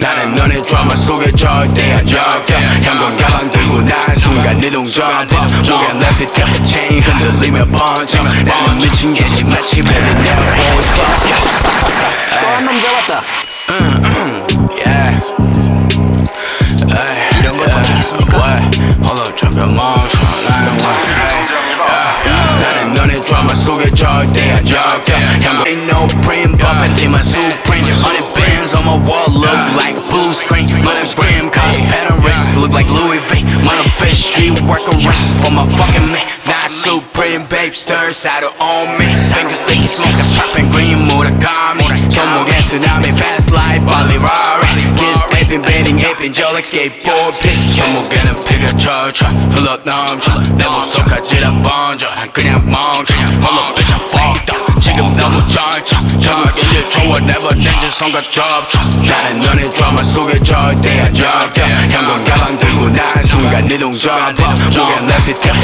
나는 너네 드라마 속에 절대 안 적혀 현금 가방 들고 난 순간 이동 점퍼 목에 left it chain 흔들리며 번져 나는 미친 개지 마치 벨리 내가 boys club 또한 놈 잡았다. yeah 이런 걸 밖에 있으니까. Hold up 잠깐 멈춰 나는 너네 드라마 속에 절대 안 적혀 현금 ain't no prim 벤틀리만 supreme 100 bands on my wall look like blue screen money brim cause pattern wrist look like Louis V money bitch street working wrist for my fucking man not supreme babe stir saddle on me fingers sticky smoke the poppin' green Murakami 손목에 쓰나미 fast life Bali Rari kids taping baiting aping Joe like skateboard pitch 손목에는 피가 철철 흘러 넘쳐 내 목소리까지 다 번져 난 그냥 멈춰 Hold up bitch I'm fucked up 지금 너무 절쳐 저길 좋아 never danger 손과 접촉 나는 너네 드라마 속에 절대 안 적혀 현금 가방 들고 난 순간 이동 점퍼 목에 left it